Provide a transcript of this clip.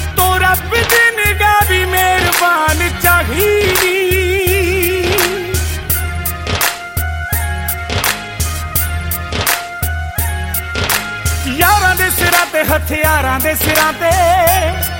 ਉੱਤੋਂ ਰੱਬ ਦੀ ਨਿਗਾਹ ਵੀ ਮਿਹਰਬਾਨ ਚਾਹੀਦੀ। ਯਾਰਾਂ ਦੇ ਸਿਰਾਂ ਤੇ ਹਥਿਆਰਾਂ ਦੇ ਸਿਰਾਂ ਤੇ